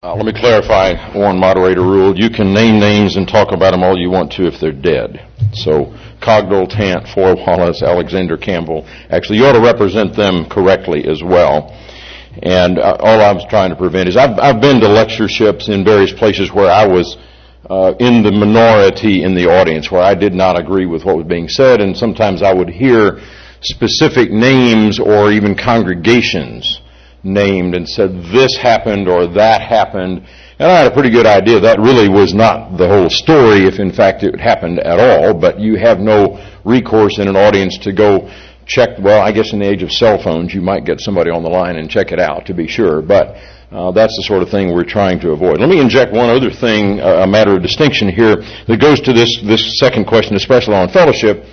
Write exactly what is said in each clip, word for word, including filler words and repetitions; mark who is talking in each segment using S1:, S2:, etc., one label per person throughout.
S1: Uh, let me clarify one moderator rule. You can name names and talk about them all you want to if they're dead. So, Cogdell, Tant, Foy Wallace, Alexander Campbell. Actually, you ought to represent them correctly as well. And uh, all I was trying to prevent is I've, I've been to lectureships in various places where I was uh, in the minority in the audience, where I did not agree with what was being said, and sometimes I would hear specific names or even congregations named and said this happened or that happened, and I had a pretty good idea that really was not the whole story if in fact it happened at all, but you have no recourse in an audience to go check. Well, I guess in the age of cell phones you might get somebody on the line and check it out to be sure, but uh, that's the sort of thing we're trying to avoid. Let me inject one other thing, uh, a matter of distinction here that goes to this, this second question, especially on fellowship.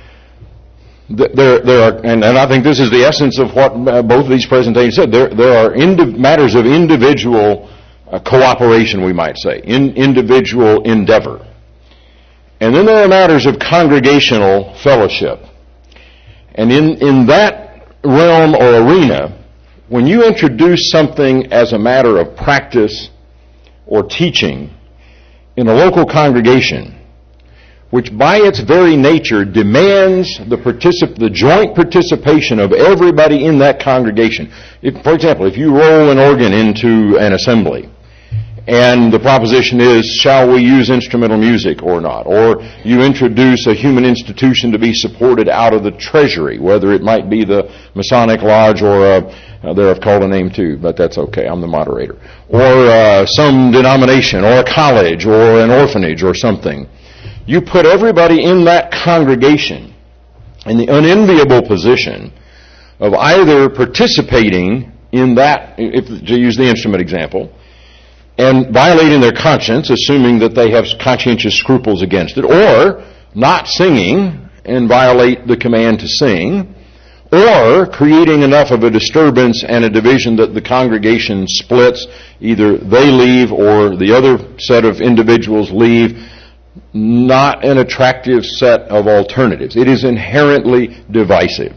S1: There, there are, and, and I think this is the essence of what uh, both of these presentations said. There, there are indi- matters of individual uh, cooperation, we might say, in individual endeavor, and then there are matters of congregational fellowship. And in in that realm or arena, when you introduce something as a matter of practice or teaching in a local congregation, which by its very nature demands the particip- the joint participation of everybody in that congregation. If, for example, if you roll an organ into an assembly, and the proposition is, shall we use instrumental music or not? Or you introduce a human institution to be supported out of the treasury, whether it might be the Masonic Lodge or a, uh, there I've called a name too, but that's okay, I'm the moderator. Or uh, some denomination, or a college, or an orphanage, or something. You put everybody in that congregation in the unenviable position of either participating in that, if to use the instrument example, and violating their conscience, assuming that they have conscientious scruples against it, or not singing and violate the command to sing, or creating enough of a disturbance and a division that the congregation splits, either they leave or the other set of individuals leave. Not an attractive set of alternatives. It is inherently divisive.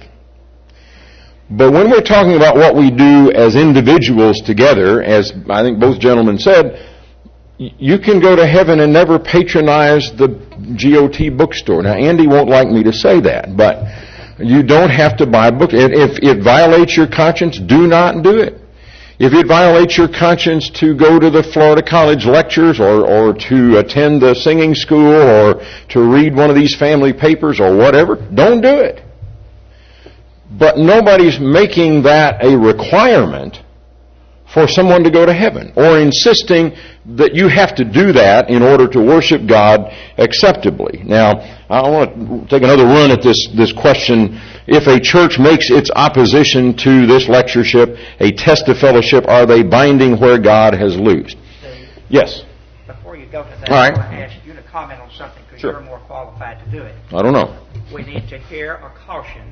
S1: But when we're talking about what we do as individuals together, as I think both gentlemen said, you can go to heaven and never patronize the G O T bookstore. Now, Andy won't like me to say that, but you don't have to buy a book. If it violates your conscience, do not do it. If it violates your conscience to go to the Florida College lectures or, or to attend the singing school or to read one of these family papers or whatever, don't do it. But nobody's making that a requirement for someone to go to heaven or insisting that you have to do that in order to worship God acceptably. Now, I want to take another run at this, this question. If a church makes its opposition to this lectureship a test of fellowship, are they binding where God has loosed?
S2: Steve,
S1: yes?
S2: Before you go to that,
S1: all right.
S2: I want to ask you to comment on something because
S1: sure.
S2: You're more qualified to do it.
S1: I don't know.
S2: We need to hear a caution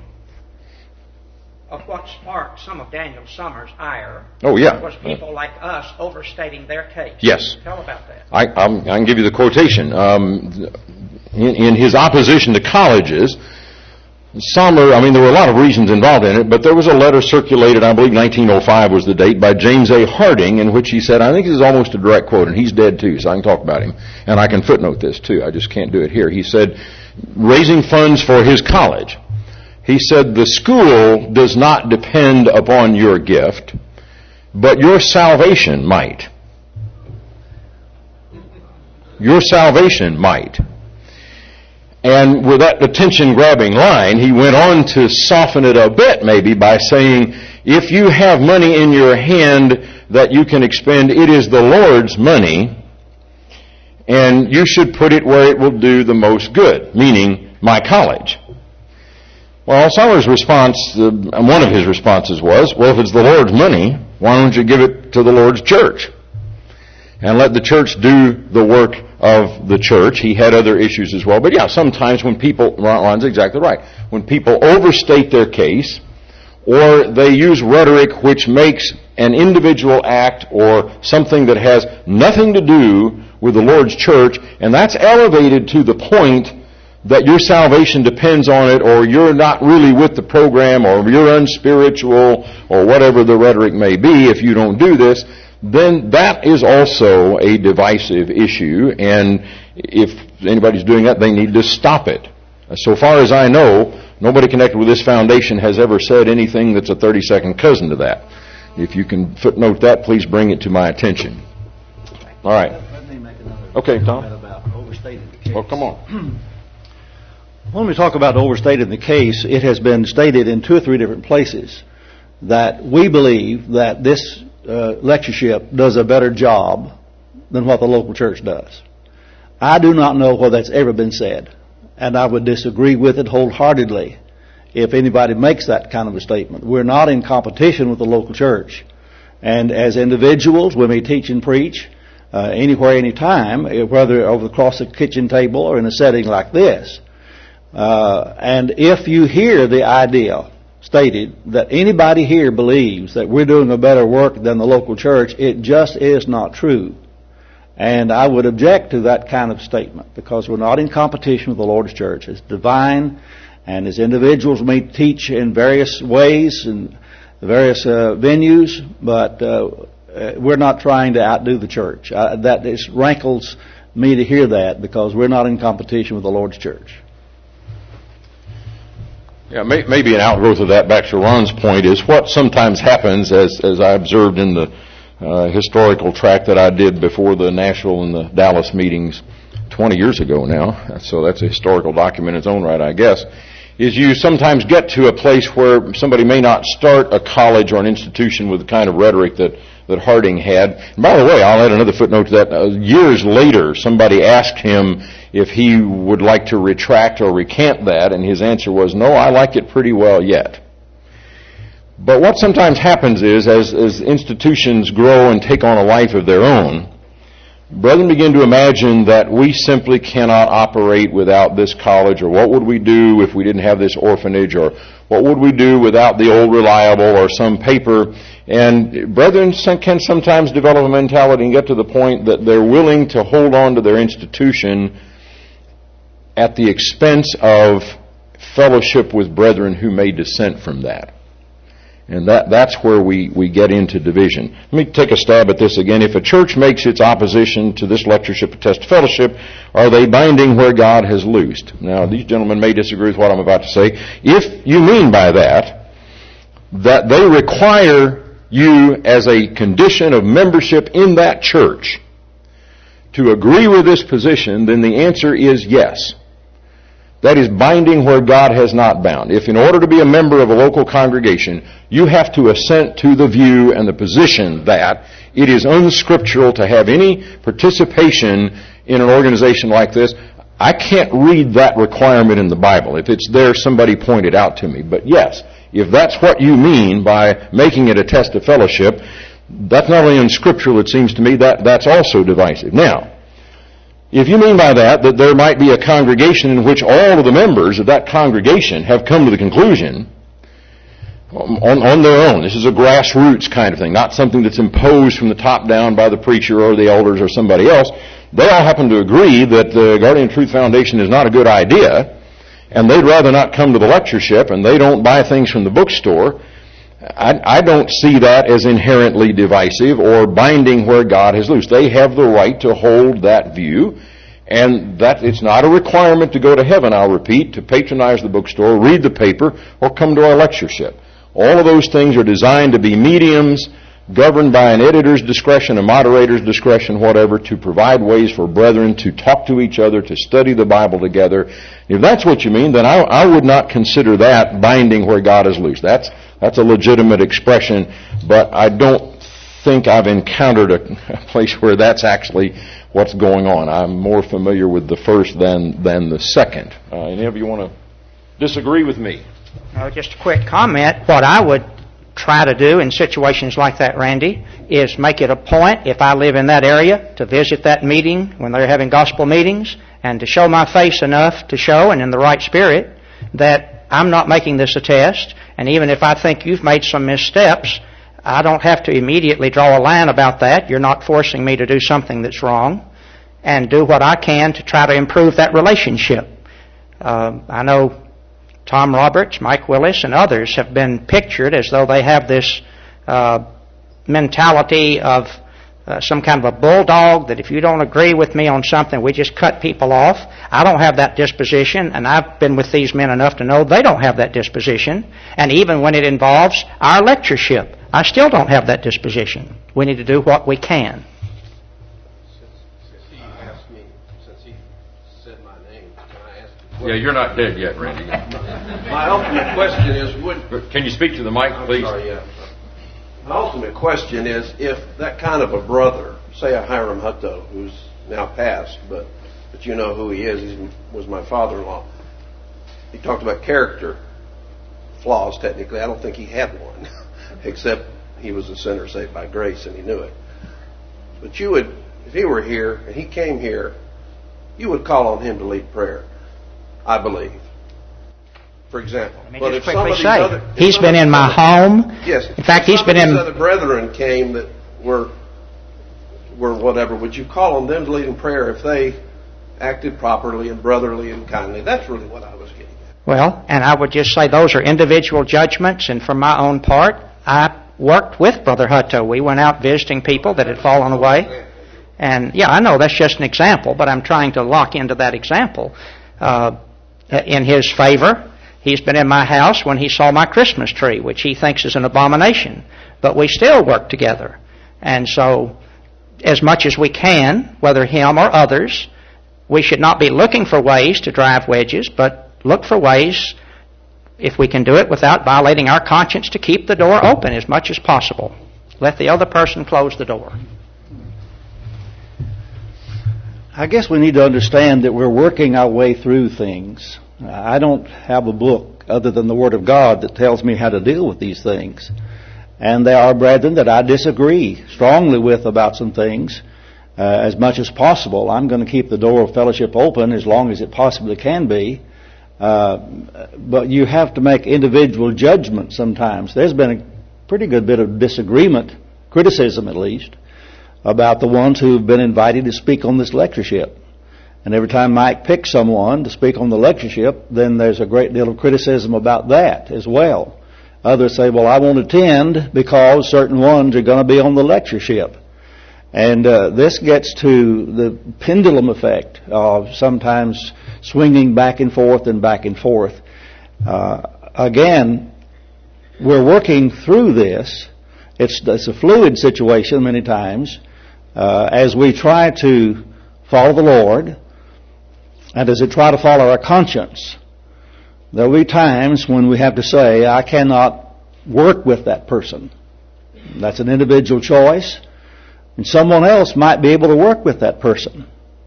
S2: of what sparked some of Daniel Summers' ire.
S1: Oh, yeah.
S2: Was people like us overstating their case.
S1: Yes.
S2: Tell about that.
S1: I, I'm, I can give you the quotation. Um, in, in his opposition to colleges, Sommer, I mean, there were a lot of reasons involved in it, but there was a letter circulated, I believe nineteen oh five was the date, by James A. Harding, in which he said, I think this is almost a direct quote, and he's dead too, so I can talk about him, and I can footnote this too, I just can't do it here. He said, raising funds for his college, he said, the school does not depend upon your gift, but your salvation might. Your salvation might. And with that attention-grabbing line, he went on to soften it a bit maybe by saying, if you have money in your hand that you can expend, it is the Lord's money, and you should put it where it will do the most good, meaning my college. Well, Sommer's response, uh, one of his responses was, well, if it's the Lord's money, why don't you give it to the Lord's church? And let the church do the work of the church. He had other issues as well. But yeah, sometimes when people, Ron's exactly right, when people overstate their case, or they use rhetoric which makes an individual act or something that has nothing to do with the Lord's church, and that's elevated to the point that your salvation depends on it, or you're not really with the program, or you're unspiritual, or whatever the rhetoric may be if you don't do this, then that is also a divisive issue, and if anybody's doing that, they need to stop it. So far as I know, nobody connected with this foundation has ever said anything that's a thirty-second cousin to that. If you can footnote that, please bring it to my attention. All right.
S3: Let me make another
S1: Okay, Tom.
S3: comment about overstating the case.
S1: Well, come on.
S3: When we talk about overstating the case, it has been stated in two or three different places that we believe that this uh, lectureship does a better job than what the local church does. I do not know whether that's ever been said, and I would disagree with it wholeheartedly if anybody makes that kind of a statement. We're not in competition with the local church. And as individuals, we may teach and preach uh, anywhere, anytime, whether over across the kitchen table or in a setting like this. Uh, and if you hear the idea stated that anybody here believes that we're doing a better work than the local church, it just is not true. And I would object to that kind of statement, because we're not in competition with the Lord's church. It's divine, and as individuals may teach in various ways and various uh, venues, but uh, we're not trying to outdo the church. Uh, that is, rankles me to hear that, because we're not in competition with the Lord's church.
S1: Yeah, may, maybe an outgrowth of that, back to Ron's point, is what sometimes happens, as as I observed in the uh, historical track that I did before the Nashville and the Dallas meetings twenty years ago now, so that's a historical document in its own right, I guess, is you sometimes get to a place where somebody may not start a college or an institution with the kind of rhetoric that, that Harding had. And by the way, I'll add another footnote to that. Uh, years later, somebody asked him if he would like to retract or recant that, and his answer was, no, I like it pretty well yet. But what sometimes happens is, as, as institutions grow and take on a life of their own, brethren begin to imagine that we simply cannot operate without this college, or what would we do if we didn't have this orphanage, or what would we do without the old reliable or some paper. And brethren can sometimes develop a mentality and get to the point that they're willing to hold on to their institution at the expense of fellowship with brethren who may dissent from that. And that, that's where we, we get into division. Let me take a stab at this again. If a church makes its opposition to this lectureship a test of fellowship, are they binding where God has loosed? Now, these gentlemen may disagree with what I'm about to say. If you mean by that, that they require you as a condition of membership in that church to agree with this position, then the answer is yes. That is binding where God has not bound. If in order to be a member of a local congregation, you have to assent to the view and the position that it is unscriptural to have any participation in an organization like this, I can't read that requirement in the Bible. If it's there, somebody point it out to me. But yes, if that's what you mean by making it a test of fellowship, that's not only unscriptural, it seems to me, that that's also divisive. Now, if you mean by that that there might be a congregation in which all of the members of that congregation have come to the conclusion on, on their own, this is a grassroots kind of thing, not something that's imposed from the top down by the preacher or the elders or somebody else, they all happen to agree that the Guardian of Truth Foundation is not a good idea, and they'd rather not come to the lectureship, and they don't buy things from the bookstore, I, I don't see that as inherently divisive or binding where God has loosed. They have the right to hold that view, and that it's not a requirement to go to heaven, I'll repeat, to patronize the bookstore, read the paper, or come to our lectureship. All of those things are designed to be mediums governed by an editor's discretion, a moderator's discretion, whatever, to provide ways for brethren to talk to each other, to study the Bible together. If that's what you mean, then I, I would not consider that binding where God has loosed. That's That's a legitimate expression, but I don't think I've encountered a, a place where that's actually what's going on. I'm more familiar with the first than than the second. Uh, any of you want to disagree with me?
S2: Uh, just a quick comment. What I would try to do in situations like that, Randy, is make it a point, if I live in that area, to visit that meeting when they're having gospel meetings, and to show my face enough to show, and in the right spirit, that I'm not making this a test, and even if I think you've made some missteps, I don't have to immediately draw a line about that. You're not forcing me to do something that's wrong, and do what I can to try to improve that relationship. Uh, I know Tom Roberts, Mike Willis, and others have been pictured as though they have this uh, mentality of uh, some kind of a bulldog that if you don't agree with me on something, we just cut people off. I don't have that disposition, and I've been with these men enough to know they don't have that disposition. And even when it involves our lectureship, I still don't have that disposition. We need to do what we can.
S4: Since he asked me, since he said my name, can I ask you?
S1: Yeah, you're not dead yet, Randy.
S4: My ultimate question is, would...
S1: Can you speak to the mic, please?
S4: I'm sorry, yeah. My ultimate question is, if that kind of a brother, say a Hiram Hutto, who's now passed, but but you know who he is, he was my father-in-law. He talked about character flaws, technically. I don't think he had one, except he was a sinner saved by grace and he knew it. But you would, if he were here and he came here, you would call on him to lead prayer, I believe. For example,
S2: Let me
S4: but
S2: just
S4: if
S2: quickly
S4: somebody
S2: say,
S4: other, if
S2: he's been in my home.
S4: Yes.
S2: In fact,
S4: if
S2: he's been
S4: some
S2: in.
S4: of these other brethren came that were were whatever. Would you call on them to lead in prayer if they acted properly and brotherly and kindly? That's really what I was getting at.
S2: Well, and I would just say those are individual judgments, and for my own part, I worked with Brother Hutto. We went out visiting people that had fallen away. And, yeah, I know that's just an example, but I'm trying to lock into that example uh, in his favor. He's been in my house when he saw my Christmas tree, which he thinks is an abomination. But we still work together. And so, as much as we can, whether him or others, we should not be looking for ways to drive wedges, but look for ways, if we can do it without violating our conscience, to keep the door open as much as possible. Let the other person close the door.
S3: I guess we need to understand that we're working our way through things. I don't have a book other than the Word of God that tells me how to deal with these things. And there are brethren that I disagree strongly with about some things. Uh, as much as possible, I'm going to keep the door of fellowship open as long as it possibly can be. Uh, but you have to make individual judgments sometimes. There's been a pretty good bit of disagreement, criticism at least, about the ones who have been invited to speak on this lectureship. And every time Mike picks someone to speak on the lectureship, then there's a great deal of criticism about that as well. Others say, well, I won't attend because certain ones are going to be on the lectureship. And uh, this gets to the pendulum effect of sometimes swinging back and forth and back and forth. Uh, again, we're working through this. It's, it's a fluid situation many times uh, as we try to follow the Lord and as we try to follow our conscience. There will be times when we have to say, I cannot work with that person. That's an individual choice. And someone else might be able to work with that person.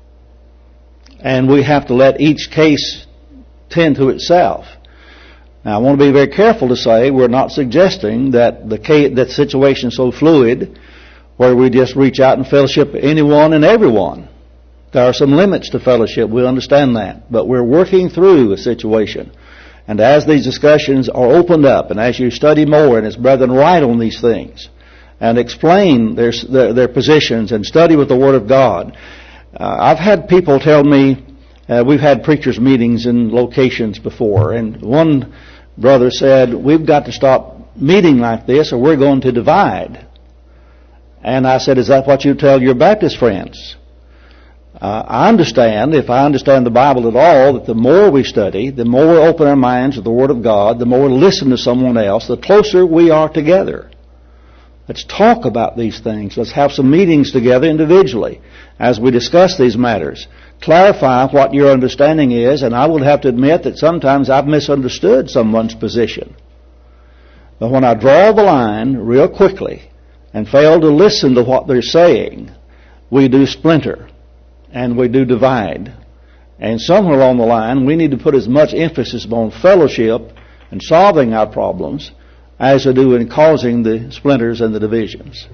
S3: And we have to let each case tend to itself. Now, I want to be very careful to say we're not suggesting that the case, that situation is so fluid where we just reach out and fellowship anyone and everyone. There are some limits to fellowship. We understand that. But we're working through a situation. And as these discussions are opened up, and as you study more, and as brethren write on these things, and explain their, their, their positions, and study with the Word of God, uh, I've had people tell me, uh, we've had preachers' meetings in locations before, and one brother said, we've got to stop meeting like this or we're going to divide. And I said, is that what you tell your Baptist friends? Uh, I understand, if I understand the Bible at all, that the more we study, the more we open our minds to the Word of God, the more we listen to someone else, the closer we are together. Let's talk about these things. Let's have some meetings together individually as we discuss these matters. Clarify what your understanding is, and I will have to admit that sometimes I've misunderstood someone's position. But when I draw the line real quickly and fail to listen to what they're saying, we do splinter. And we do divide. And somewhere along the line, we need to put as much emphasis on fellowship and solving our problems as we do in causing the splinters and the divisions.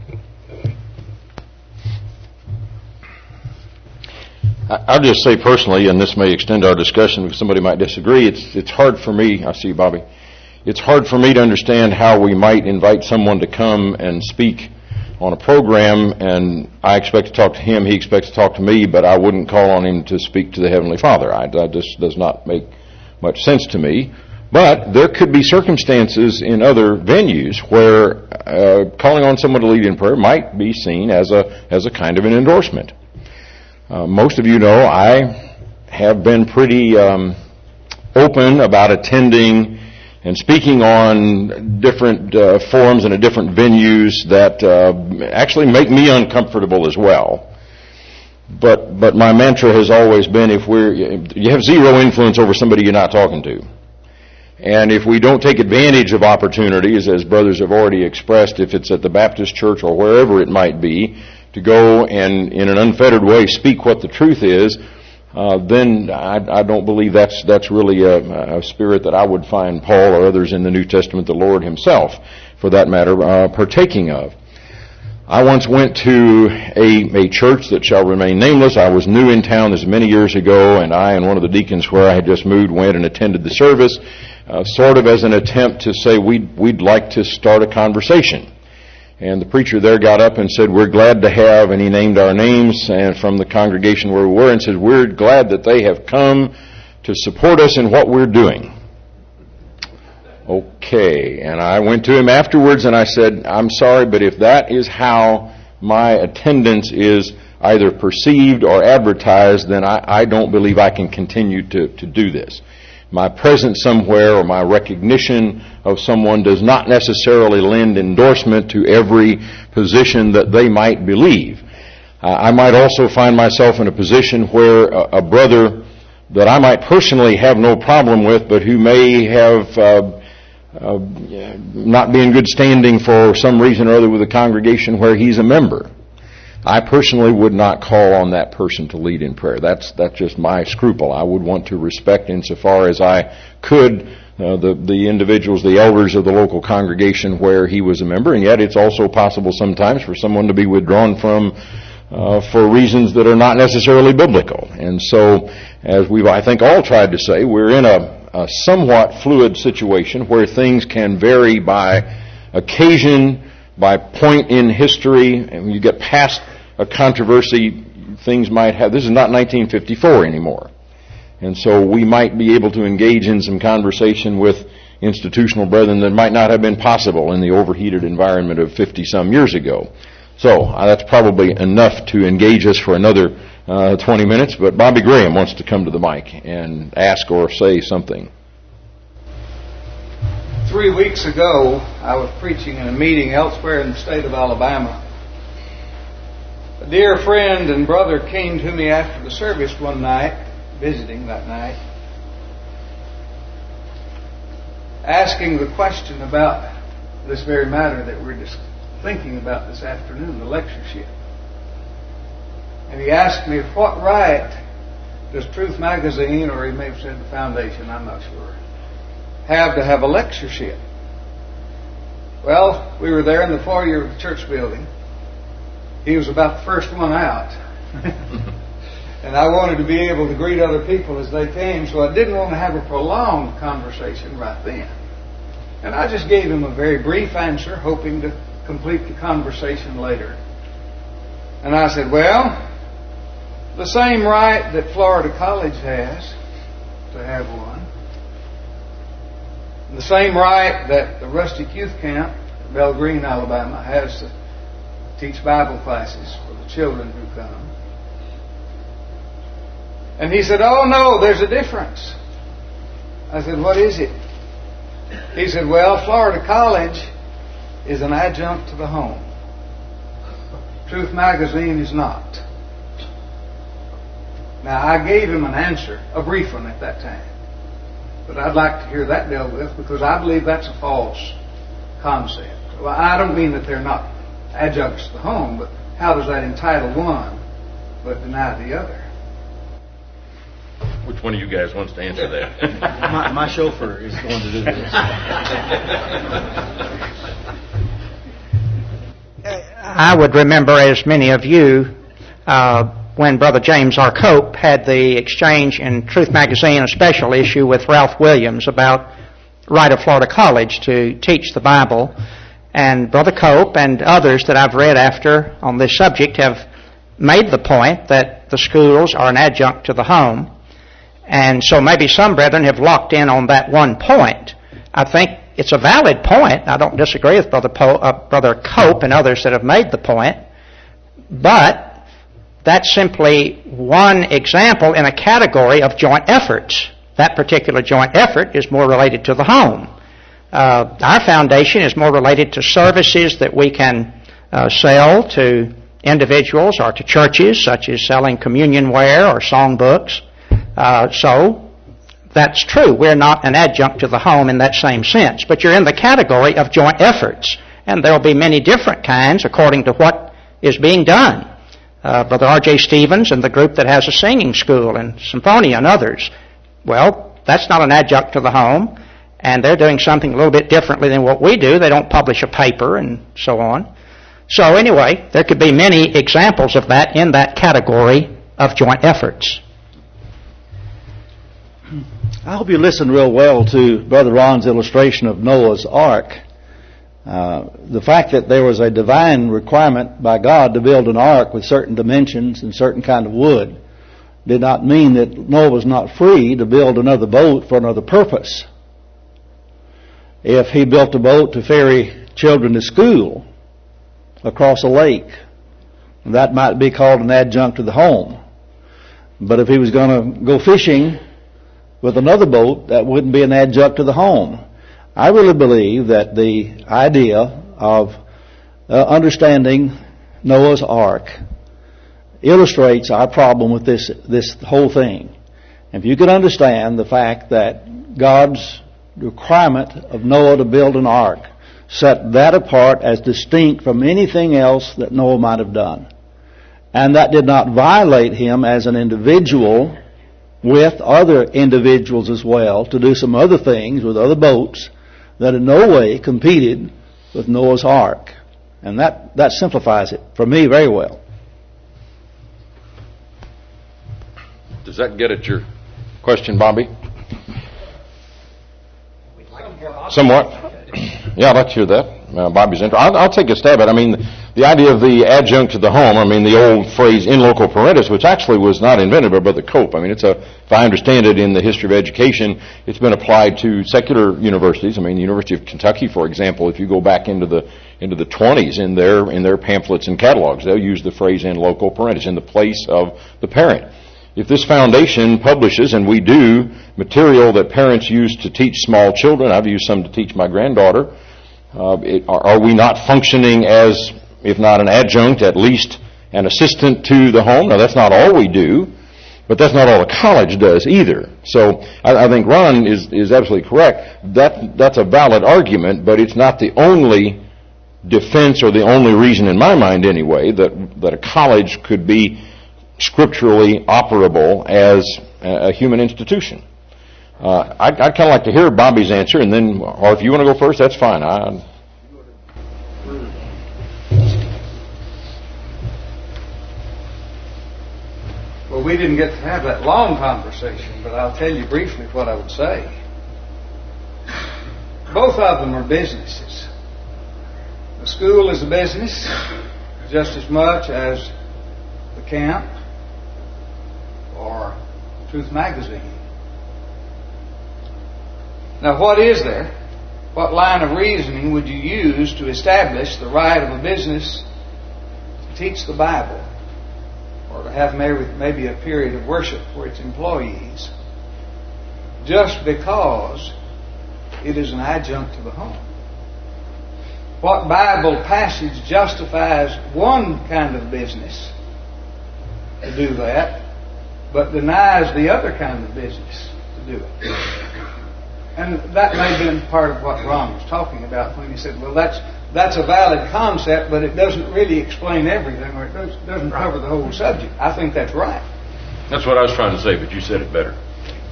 S1: I'll just say personally, and this may extend our discussion because somebody might disagree, it's it's hard for me, I see you, Bobby, it's hard for me to understand how we might invite someone to come and speak on a program, and I expect to talk to him, he expects to talk to me, but I wouldn't call on him to speak to the Heavenly Father. I, that just does not make much sense to me. But there could be circumstances in other venues where uh, calling on someone to lead in prayer might be seen as a as a kind of an endorsement. Uh, most of you know I have been pretty um, open about attending and speaking on different uh, forums and at different venues that uh, actually make me uncomfortable as well. But but my mantra has always been, if we're you have zero influence over somebody you're not talking to. And if we don't take advantage of opportunities, as brothers have already expressed, if it's at the Baptist church or wherever it might be, to go and in an unfettered way speak what the truth is, uh, then I, I don't believe that's that's really a, a spirit that I would find Paul or others in the New Testament, the Lord himself, for that matter, uh, partaking of. I once went to a, a church that shall remain nameless. I was new in town this many years ago, and I and one of the deacons where I had just moved went and attended the service. Uh, sort of as an attempt to say we'd, we'd like to start a conversation. And the preacher there got up and said, we're glad to have, and he named our names and from the congregation where we were and said, we're glad that they have come to support us in what we're doing. Okay, and I went to him afterwards and I said, I'm sorry, but if that is how my attendance is either perceived or advertised, then I, I don't believe I can continue to, to do this. My presence somewhere or my recognition of someone does not necessarily lend endorsement to every position that they might believe. Uh, I might also find myself in a position where a, a brother that I might personally have no problem with, but who may have uh, uh, not be in good standing for some reason or other with the congregation where he's a member. I personally would not call on that person to lead in prayer. That's that's just my scruple. I would want to respect insofar as I could uh, the the individuals, the elders of the local congregation where he was a member, and yet it's also possible sometimes for someone to be withdrawn from uh, for reasons that are not necessarily biblical. And so, as we've I think all tried to say, we're in a, a somewhat fluid situation where things can vary by occasion, by point in history, and when you get past a controversy, things might have, this is not nineteen fifty-four anymore. And so we might be able to engage in some conversation with institutional brethren that might not have been possible in the overheated environment of fifty-some years ago. So uh, that's probably enough to engage us for another uh, twenty minutes, but Bobby Graham wants to come to the mic and ask or say something.
S5: Three weeks ago, I was preaching in a meeting elsewhere in the state of Alabama. A dear friend and brother came to me after the service one night, visiting that night, asking the question about this very matter that we're just thinking about this afternoon, the lectureship. And he asked me, what right does Truth Magazine, or he may have said the foundation, I'm not sure, have to have a lectureship? Well, we were there in the foyer of the church building. He was about the first one out. And I wanted to be able to greet other people as they came, so I didn't want to have a prolonged conversation right then. And I just gave him a very brief answer, hoping to complete the conversation later. And I said, well, the same right that Florida College has to have one, the same right that the Rustic Youth Camp at Bell Green, Alabama has to teach Bible classes for the children who come. And he said, oh no, there's a difference. I said, what is it? He said, well, Florida College is an adjunct to the home. Truth Magazine is not. Now, I gave him an answer, a brief one at that time. But I'd like to hear that dealt with, because I believe that's a false concept. Well, I don't mean that they're not adjuncts to the home, but how does that entitle one but deny the other?
S1: Which one of you guys wants to answer that?
S3: my, my chauffeur is going to do this.
S2: I would remember, as many of you, uh, when Brother James R. Cope had the exchange in Truth Magazine, a special issue with Ralph Williams about right of Florida College to teach the Bible. And Brother Cope and others that I've read after on this subject have made the point that the schools are an adjunct to the home. And so maybe some brethren have locked in on that one point. I think it's a valid point. I don't disagree with Brother, po- uh, Brother Cope and others that have made the point. But that's simply one example in a category of joint efforts. That particular joint effort is more related to the home. Uh, our foundation is more related to services that we can uh, sell to individuals or to churches, such as selling communion ware or songbooks. Uh, so that's true. We're not an adjunct to the home in that same sense. But you're in the category of joint efforts. And there will be many different kinds according to what is being done. Uh, Brother R J Stevens and the group that has a singing school and Symphonia and others, well, that's not an adjunct to the home. And they're doing something a little bit differently than what we do. They don't publish a paper and so on. So anyway, there could be many examples of that in that category of joint efforts.
S3: I hope you listened real well to Brother Ron's illustration of Noah's Ark. Uh, the fact that there was a divine requirement by God to build an ark with certain dimensions and certain kind of wood did not mean that Noah was not free to build another boat for another purpose. If he built a boat to ferry children to school across a lake, that might be called an adjunct to the home. But if he was going to go fishing with another boat, that wouldn't be an adjunct to the home. I really believe that the idea of uh, understanding Noah's Ark illustrates our problem with this this whole thing. If you can understand the fact that God's requirement of Noah to build an ark set that apart as distinct from anything else that Noah might have done, and that did not violate him as an individual with other individuals as well to do some other things with other boats that in no way competed with Noah's Ark. And that, that simplifies it for me very well.
S1: Does that get at your question, Bobby? Somewhat. Yeah, I'd like to hear that. Uh, Bobby's interest. I'll, I'll take a stab at it. I mean, the idea of the adjunct to the home, I mean, the old phrase in loco parentis, which actually was not invented by Brother Cope. I mean, it's a, if I understand it in the history of education, it's been applied to secular universities. I mean, the University of Kentucky, for example, if you go back into the into the twenties in their in their pamphlets and catalogs, they'll use the phrase in loco parentis, in the place of the parent. If this foundation publishes, and we do, material that parents use to teach small children, I've used some to teach my granddaughter, uh, it, are, are we not functioning as, if not an adjunct, at least an assistant to the home? Now, that's not all we do, but that's not all a college does either. So I, I think Ron is, is absolutely correct. That that's a valid argument, but it's not the only defense or the only reason, in my mind anyway, that that a college could be scripturally operable as a human institution. Uh, I'd, I'd kind of like to hear Bobby's answer, and then, or if you want to go first, that's fine. I,
S5: Well, we didn't get to have that long conversation, but I'll tell you briefly what I would say. Both of them are businesses. The school is a business just as much as the camp or Truth Magazine. Now, what is there? What line of reasoning would you use to establish the right of a business to teach the Bible or to have maybe a period of worship for its employees just because it is an adjunct to the home? What Bible passage justifies one kind of business to do that, but denies the other kind of business to do it? And that may have been part of what Ron was talking about when he said, well, that's that's a valid concept, but it doesn't really explain everything, or it does, doesn't cover the whole subject. I think that's right.
S1: That's what I was trying to say, but you said it better.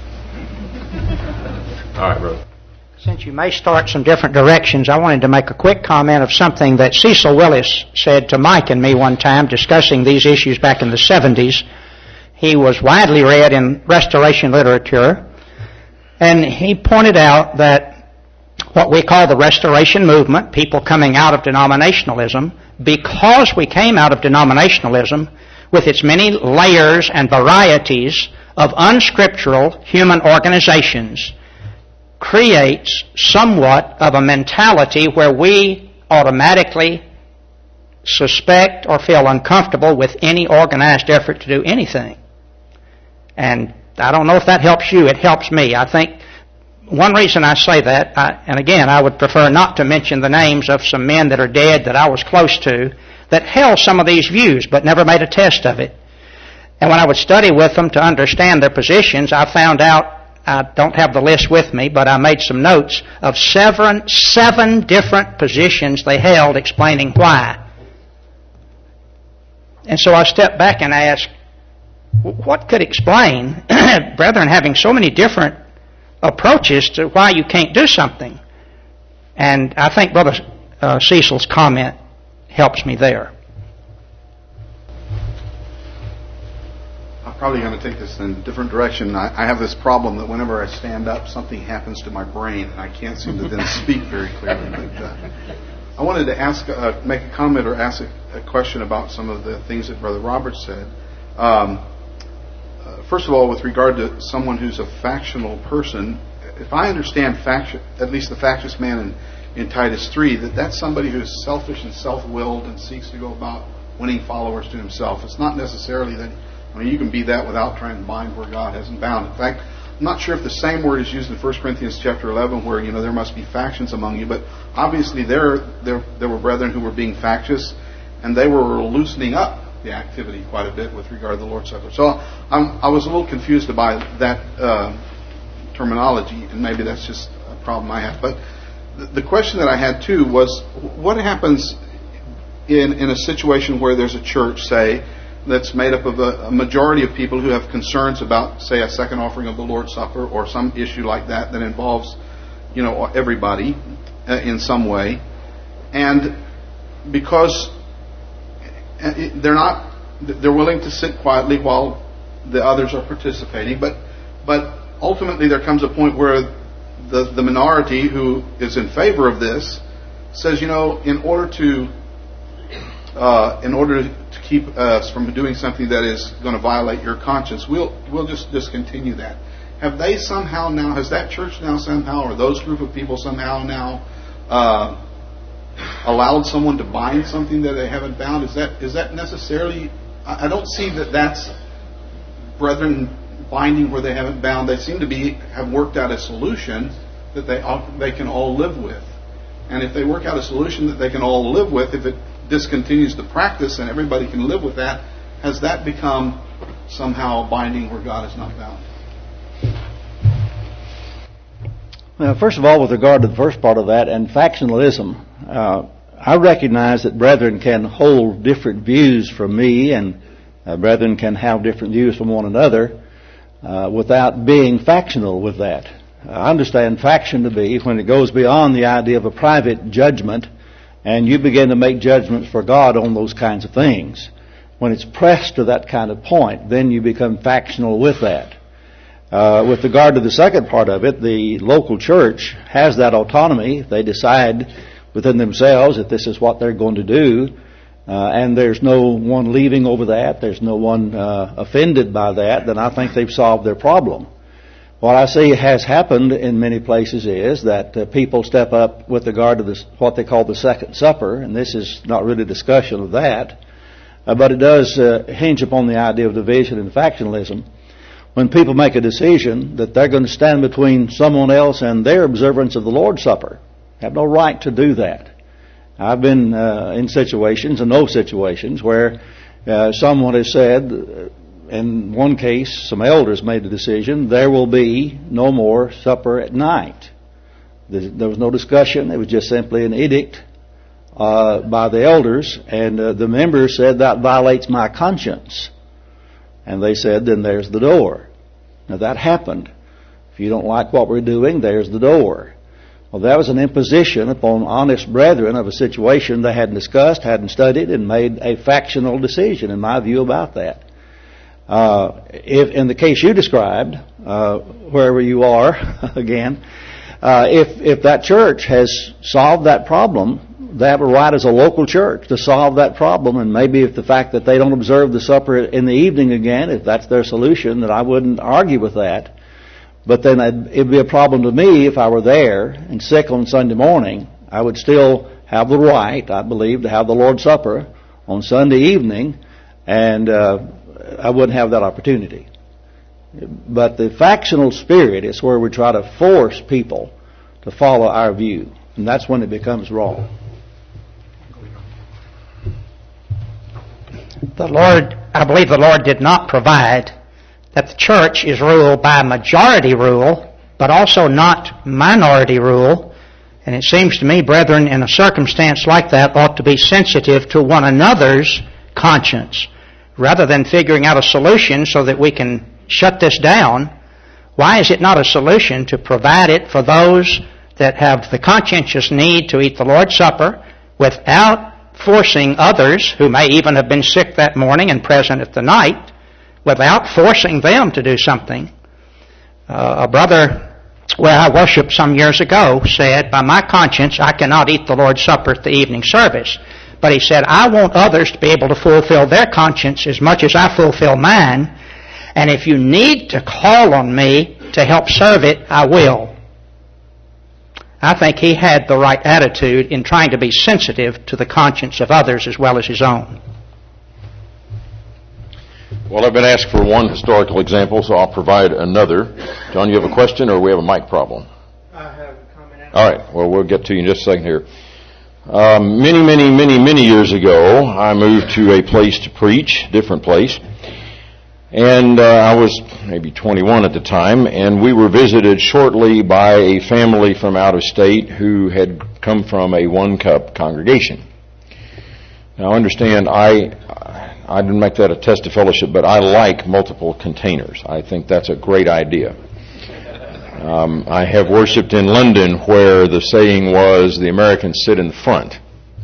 S1: All right, brother.
S2: Since you may start some different directions, I wanted to make a quick comment of something that Cecil Willis said to Mike and me one time discussing these issues back in the seventies. He was widely read in Restoration literature, and he pointed out that what we call the Restoration movement, people coming out of denominationalism, because we came out of denominationalism with its many layers and varieties of unscriptural human organizations creates somewhat of a mentality where we automatically suspect or feel uncomfortable with any organized effort to do anything. And I don't know if that helps you. It helps me. I think one reason I say that, I, and again, I would prefer not to mention the names of some men that are dead that I was close to that held some of these views but never made a test of it. And when I would study with them to understand their positions, I found out, I don't have the list with me, but I made some notes of seven, seven different positions they held explaining why. And so I stepped back and asked, what could explain, brethren, having so many different approaches to why you can't do something? And I think Brother uh, Cecil's comment helps me there.
S6: I'm probably going to take this in a different direction. I, I have this problem that whenever I stand up, something happens to my brain, and I can't seem to then speak very clearly. But, uh, I wanted to ask, uh, make a comment or ask a, a question about some of the things that Brother Robert said. Um, uh, first of all, with regard to someone who's a factional person, if I understand faction, at least the factious man in, in Titus three, that that's somebody who's selfish and self-willed and seeks to go about winning followers to himself. It's not necessarily that, I mean, you can be that without trying to bind where God hasn't bound. In fact, I'm not sure if the same word is used in First Corinthians chapter eleven, where, you know, there must be factions among you, but obviously there, there, there were brethren who were being factious, and they were loosening up the activity quite a bit with regard to the Lord's Supper. So I'm, I was a little confused by that uh, terminology, and maybe that's just a problem I have. But the, the question that I had too was, what happens in, in a situation where there's a church, say, that's made up of a, a majority of people who have concerns about, say, a second offering of the Lord's Supper or some issue like that that involves, you know, everybody uh, in some way. And because they're not, they're willing to sit quietly while the others are participating, but but ultimately there comes a point where the, the minority who is in favor of this says, you know, in order to uh, in order to keep us from doing something that is going to violate your conscience, we'll we'll just discontinue that. Have they somehow now, has that church now somehow, or those group of people somehow now uh, allowed someone to bind something that they haven't bound? Is that is that necessarily? I, I don't see that that's brethren binding where they haven't bound. They seem to be have worked out a solution that they they can all live with. And if they work out a solution that they can all live with, if it discontinues the practice and everybody can live with that, has that become somehow binding where God is not bound?
S3: Well, first of all, with regard to the first part of that and factionalism, uh, I recognize that brethren can hold different views from me, and uh, brethren can have different views from one another uh, without being factional with that. I understand faction to be when it goes beyond the idea of a private judgment and you begin to make judgments for God on those kinds of things. When it's pressed to that kind of point, then you become factional with that. Uh, with regard to the second part of it, the local church has that autonomy. They decide within themselves that this is what they're going to do, uh, and there's no one leaving over that, there's no one uh, offended by that, then I think they've solved their problem. What I see has happened in many places is that uh, people step up with regard to this, what they call the Second Supper, and this is not really a discussion of that, uh, but it does uh, hinge upon the idea of division and factionalism. When people make a decision that they're going to stand between someone else and their observance of the Lord's Supper, have no right to do that. I've been uh, in situations, and know situations, where uh, someone has said, in one case, some elders made the decision, there will be no more supper at night. There was no discussion. It was just simply an edict uh, by the elders, and uh, the members said, that violates my conscience. And they said, then there's the door. Now that happened. If you don't like what we're doing, there's the door. Well, that was an imposition upon honest brethren of a situation they hadn't discussed, hadn't studied, and made a factional decision, in my view, about that. Uh, if in the case you described, uh, wherever you are, again, uh, if if that church has solved that problem they have a right as a local church to solve that problem. And maybe if the fact that they don't observe the supper in the evening again, if that's their solution, then I wouldn't argue with that. But then it'd be a problem to me if I were there and sick on Sunday morning. I would still have the right, I believe, to have the Lord's Supper on Sunday evening, and uh, I wouldn't have that opportunity. But the factional spirit is where we try to force people to follow our view, and that's when it becomes wrong.
S2: The Lord, I believe the Lord did not provide that the church is ruled by majority rule, but also not minority rule. And it seems to me, brethren, in a circumstance like that ought to be sensitive to one another's conscience. Rather than figuring out a solution so that we can shut this down, why is it not a solution to provide it for those that have the conscientious need to eat the Lord's Supper without forcing others who may even have been sick that morning and present at the night, without forcing them to do something? Uh, a brother where I worshiped some years ago said, by my conscience, I cannot eat the Lord's Supper at the evening service. But he said, I want others to be able to fulfill their conscience as much as I fulfill mine. And if you need to call on me to help serve it, I will. I think he had the right attitude in trying to be sensitive to the conscience of others as well as his own.
S1: Well, I've been asked for one historical example, so I'll provide another. John, you have a question, or we have a mic problem?
S5: I have a comment.
S1: All right. Well, we'll get to you in just a second here. Um, many, many, many, many years ago, I moved to a place to preach, different place. And uh, I was maybe twenty-one at the time, and we were visited shortly by a family from out of state who had come from a one-cup congregation. Now, understand, I I didn't make that a test of fellowship, but I like multiple containers. I think that's a great idea. Um, I have worshipped in London where the saying was, the Americans sit in front.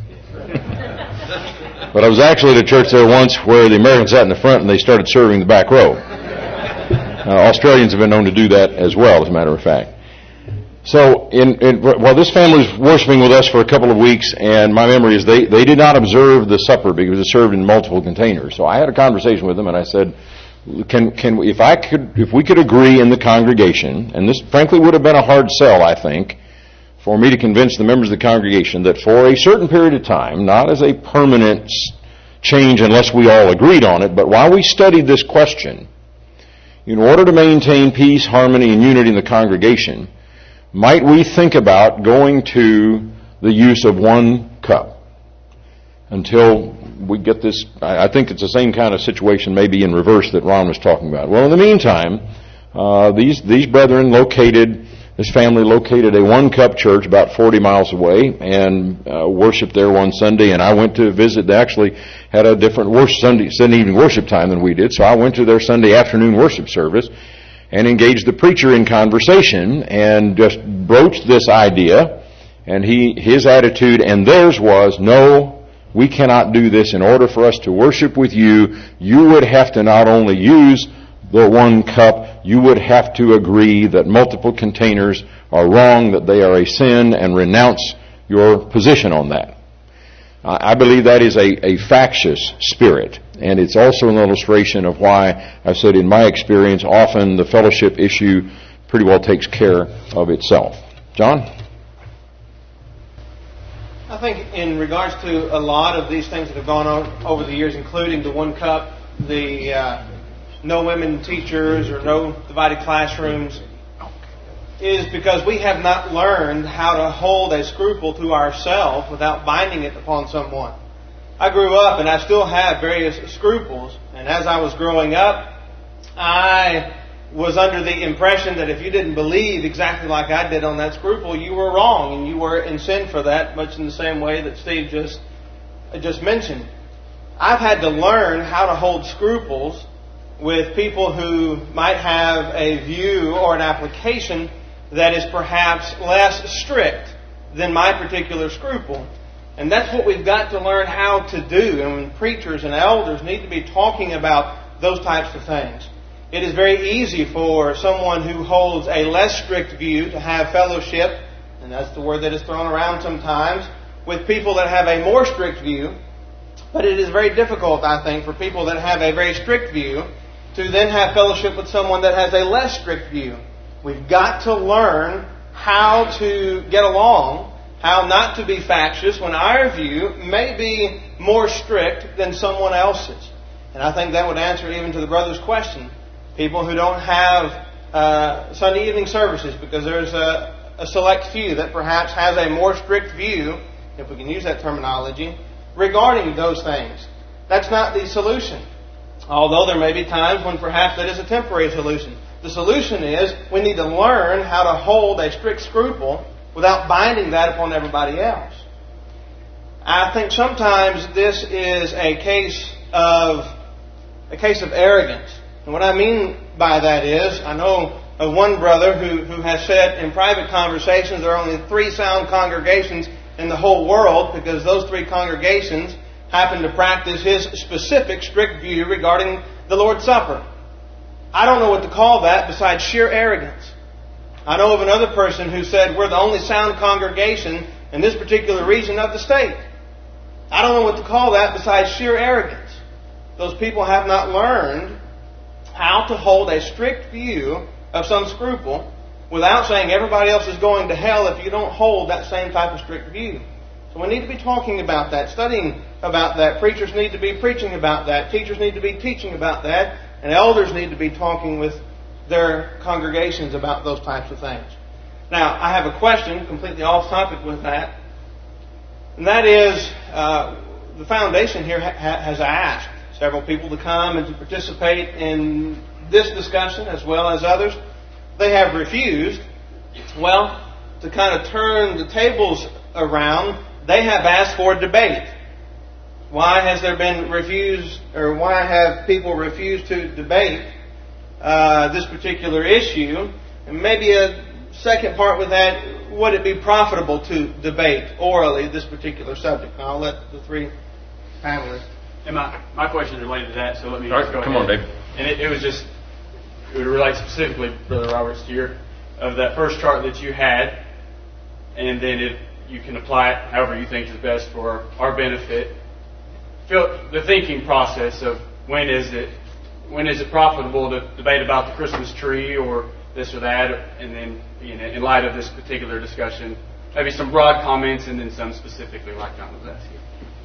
S1: But I was actually at a church there once where the Americans sat in the front and they started serving the back row. Uh, Australians have been known to do that as well, as a matter of fact. So, in, in, while this family was worshiping with us for a couple of weeks, and my memory is they, they did not observe the supper because it was served in multiple containers. So I had a conversation with them, and I said, "Can can we, if I could if we could agree in the congregation, and this frankly would have been a hard sell, I think, for me to convince the members of the congregation that for a certain period of time, not as a permanent change unless we all agreed on it, but while we studied this question, in order to maintain peace, harmony, and unity in the congregation, might we think about going to the use of one cup until we get this?" I think it's the same kind of situation, maybe in reverse, that Ron was talking about. Well, in the meantime, uh, these these brethren located, this family located a one-cup church about forty miles away and uh, worshiped there one Sunday, and I went to visit. They actually had a different worship Sunday, Sunday evening worship time than we did, so I went to their Sunday afternoon worship service and engaged the preacher in conversation and just broached this idea. And he, his attitude and theirs was, no, we cannot do this. In order for us to worship with you, you would have to not only use the one cup, you would have to agree that multiple containers are wrong, that they are a sin, and renounce your position on that. I believe that is a, a factious spirit, and it's also an illustration of why I've said in my experience often the fellowship issue pretty well takes care of itself. John?
S7: I think in regards to a lot of these things that have gone on over the years, including the one cup, the uh, no women teachers or no divided classrooms, is because we have not learned how to hold a scruple to ourselves without binding it upon someone. I grew up and I still have various scruples, and as I was growing up, I was under the impression that if you didn't believe exactly like I did on that scruple, you were wrong and you were in sin for that, much in the same way that Steve just just mentioned. I've had to learn how to hold scruples with people who might have a view or an application that is perhaps less strict than my particular scruple. And that's what we've got to learn how to do. And preachers and elders need to be talking about those types of things. It is very easy for someone who holds a less strict view to have fellowship, and that's the word that is thrown around sometimes, with people that have a more strict view, but it is very difficult, I think, for people that have a very strict view to then have fellowship with someone that has a less strict view. We've got to learn how to get along, how not to be factious when our view may be more strict than someone else's. And I think that would answer even to the brother's question. People who don't have uh, Sunday evening services because there's a, a select few that perhaps has a more strict view, if we can use that terminology, regarding those things. That's not the solution. Although there may be times when perhaps that is a temporary solution. The solution is we need to learn how to hold a strict scruple without binding that upon everybody else. I think sometimes this is a case of a case of arrogance. And what I mean by that is, I know of one brother who, who has said in private conversations there are only three sound congregations in the whole world because those three congregations happen to practice his specific strict view regarding the Lord's Supper. I don't know what to call that besides sheer arrogance. I know of another person who said we're the only sound congregation in this particular region of the state. I don't know what to call that besides sheer arrogance. Those people have not learned how to hold a strict view of some scruple without saying everybody else is going to hell if you don't hold that same type of strict view. So we need to be talking about that, studying about that. Preachers need to be preaching about that. Teachers need to be teaching about that. And elders need to be talking with their congregations about those types of things. Now, I have a question completely off topic with that. And that is, uh, the foundation here ha- has asked several people to come and to participate in this discussion as well as others. They have refused. Well, to kind of turn the tables around, they have asked for a debate. Why has there been refused, or why have people refused to debate uh, this particular issue? And maybe a second part with that, would it be profitable to debate orally this particular subject? Now, I'll let the three panelists.
S8: And my, my question is related to that, so let me
S1: All right,
S8: just go
S1: come
S8: ahead.
S1: on, David.
S8: And it, it was just, it would relate specifically, Brother Roberts, to your, of that first chart that you had, and then if you can apply it however you think is best for our benefit. Feel the thinking process of when is it, when is it profitable to debate about the Christmas tree or this or that, and then, you know, in light of this particular discussion, maybe some broad comments and then some specifically like John was asking.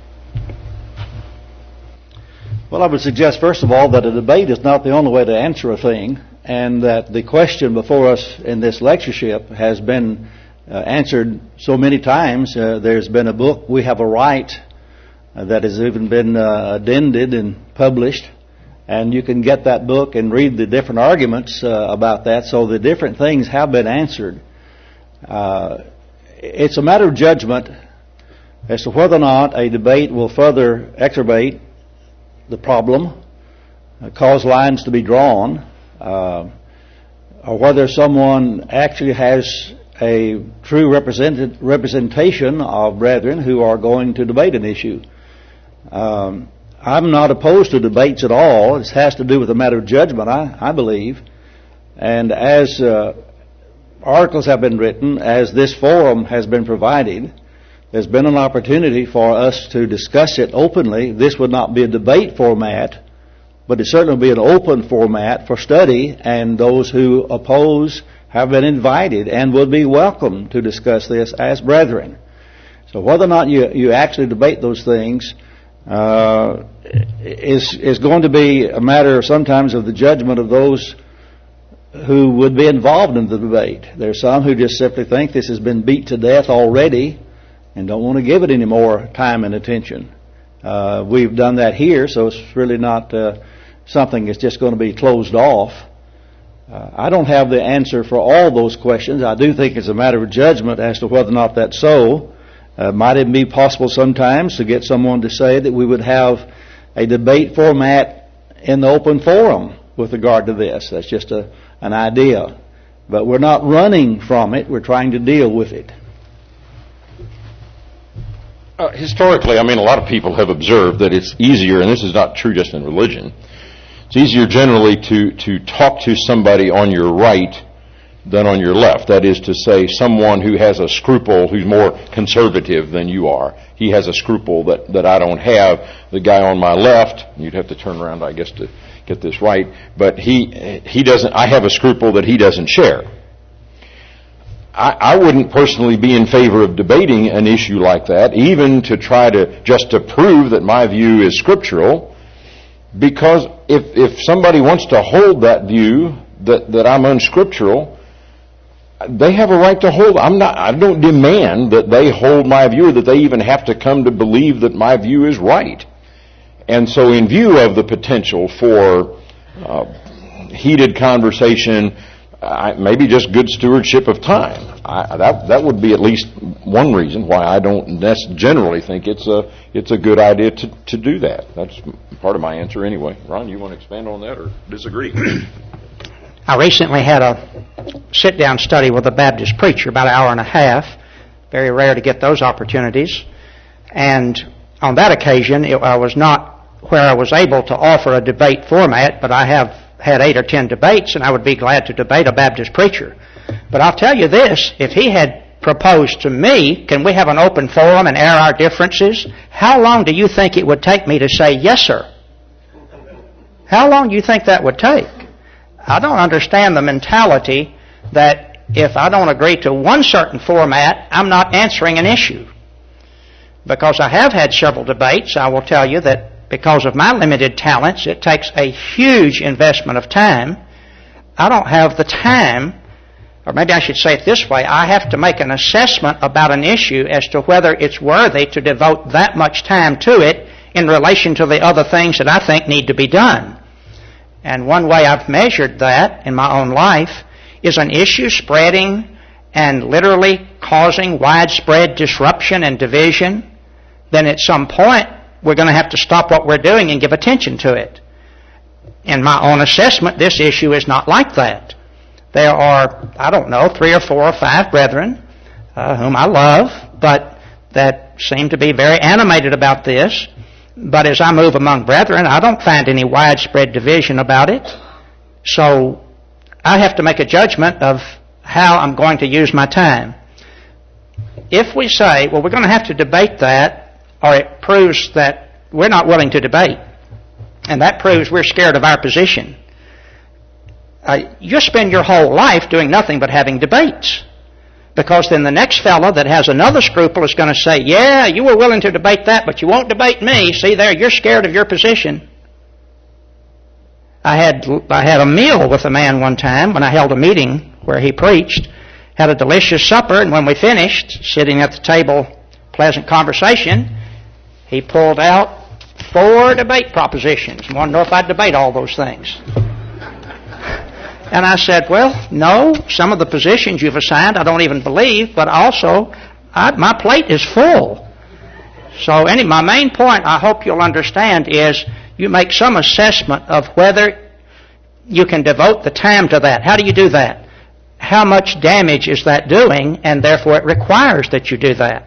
S3: Well, I would suggest, first of all, that a debate is not the only way to answer a thing, and that the question before us in this lectureship has been uh, answered so many times. Uh, there's been a book, We Have a Right, uh, that has even been uh, addended and published, and you can get that book and read the different arguments uh, about that, so the different things have been answered. Uh, it's a matter of judgment as to whether or not a debate will further exacerbate the problem, uh, cause lines to be drawn, uh, or whether someone actually has a true represented representation of brethren who are going to debate an issue. Um, I'm not opposed to debates at all. It has to do with a matter of judgment, I, I believe. And as uh, articles have been written, as this forum has been provided, there's been an opportunity for us to discuss it openly. This would not be a debate format, but it certainly would be an open format for study, and those who oppose have been invited and would be welcome to discuss this as brethren. So whether or not you, you actually debate those things uh, is, is going to be a matter sometimes of the judgment of those who would be involved in the debate. There are some who just simply think this has been beat to death already and don't want to give it any more time and attention. Uh, we've done that here, so it's really not uh, something that's just going to be closed off. Uh, I don't have the answer for all those questions. I do think it's a matter of judgment as to whether or not that's so. Uh, might it be possible sometimes to get someone to say that we would have a debate format in the open forum with regard to this? That's just a, an idea. But we're not running from it. We're trying to deal with it.
S1: Uh, historically, I mean, a lot of people have observed that it's easier, and this is not true just in religion, it's easier generally to, to talk to somebody on your right than on your left. That is to say, someone who has a scruple, who's more conservative than you are. He has a scruple that, that I don't have. The guy on my left, you'd have to turn around, I guess, to get this right, but he, he doesn't, I have a scruple that he doesn't share. I, I wouldn't personally be in favor of debating an issue like that, even to try to, just to prove that my view is scriptural, because if, if somebody wants to hold that view, that, that I'm unscriptural, they have a right to hold. I'm not, I don't demand that they hold my view, that they even have to come to believe that my view is right. And so in view of the potential for uh, heated conversation, uh, maybe just good stewardship of time, I, that that would be at least one reason why I don't generally think it's a it's a good idea to, to do that. That's part of my answer anyway. Ron, you want to expand on that or disagree?
S2: I recently had a sit-down study with a Baptist preacher, about an hour and a half. Very rare to get those opportunities. And on that occasion, it, I was not where I was able to offer a debate format, but I have had eight or ten debates, and I would be glad to debate a Baptist preacher. But I'll tell you this, if he had proposed to me, can we have an open forum and air our differences, how long do you think it would take me to say, yes, sir? How long do you think that would take? I don't understand the mentality that if I don't agree to one certain format, I'm not answering an issue. Because I have had several debates, I will tell you that because of my limited talents, it takes a huge investment of time. I don't have the time, or maybe I should say it this way, I have to make an assessment about an issue as to whether it's worthy to devote that much time to it in relation to the other things that I think need to be done. And one way I've measured that in my own life is an issue spreading and literally causing widespread disruption and division, then at some point we're going to have to stop what we're doing and give attention to it. In my own assessment, this issue is not like that. There are, I don't know, three or four or five brethren uh, whom I love, but that seem to be very animated about this. But as I move among brethren, I don't find any widespread division about it. So I have to make a judgment of how I'm going to use my time. If we say, well, we're going to have to debate that, or it proves that we're not willing to debate, and that proves we're scared of our position, uh, you spend your whole life doing nothing but having debates. Because then the next fellow that has another scruple is going to say, yeah, you were willing to debate that, but you won't debate me. See there, you're scared of your position. I had I had a meal with a man one time when I held a meeting where he preached, had a delicious supper, and when we finished, sitting at the table, pleasant conversation, he pulled out four debate propositions and wanted to know if I'd debate all those things. And I said, well, no, some of the positions you've assigned I don't even believe, but also I, my plate is full. So anyway, my main point I hope you'll understand is you make some assessment of whether you can devote the time to that. How do you do that? How much damage is that doing, and therefore it requires that you do that.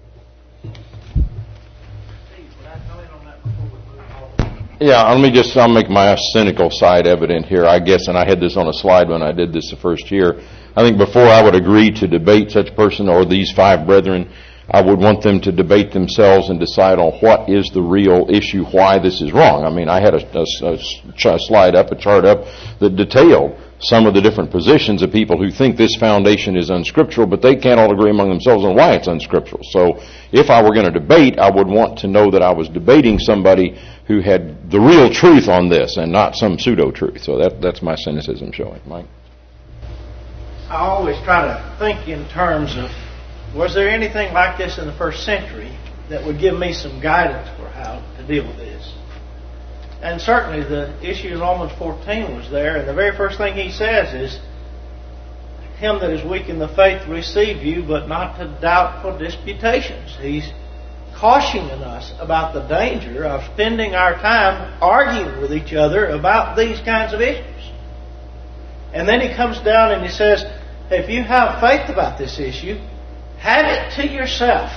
S1: Yeah, let me just, I'll make my cynical side evident here, I guess, and I had this on a slide when I did this the first year. I think before I would agree to debate such person or these five brethren, I would want them to debate themselves and decide on what is the real issue, why this is wrong. I mean, I had a, a, a slide up, a chart up, that detailed some of the different positions of people who think this foundation is unscriptural, but they can't all agree among themselves on why it's unscriptural. So if I were going to debate, I would want to know that I was debating somebody who had the real truth on this and not some pseudo-truth. So that that's my cynicism showing. Mike?
S9: I always try to think in terms of, was there anything like this in the first century that would give me some guidance for how to deal with this? And certainly the issue in Romans fourteen was there, and the very first thing he says is, him that is weak in the faith receive you, but not to doubtful disputations. He's cautioning us about the danger of spending our time arguing with each other about these kinds of issues. And then he comes down and he says, if you have faith about this issue, have it to yourself.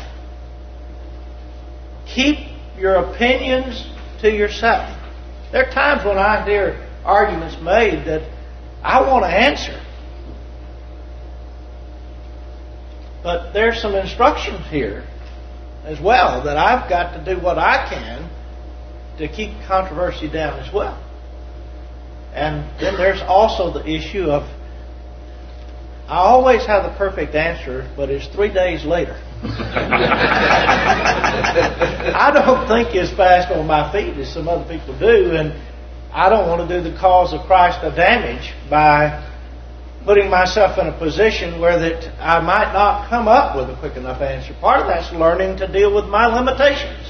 S9: Keep your opinions to yourself. There are times when I hear arguments made that I want to answer. But there's some instructions here as well that I've got to do what I can to keep controversy down as well. And then there's also the issue of I always have the perfect answer, but it's three days later. I don't think as fast on my feet as some other people do, and I don't want to do the cause of Christ a damage by putting myself in a position where that I might not come up with a quick enough answer. Part of that's learning to deal with my limitations.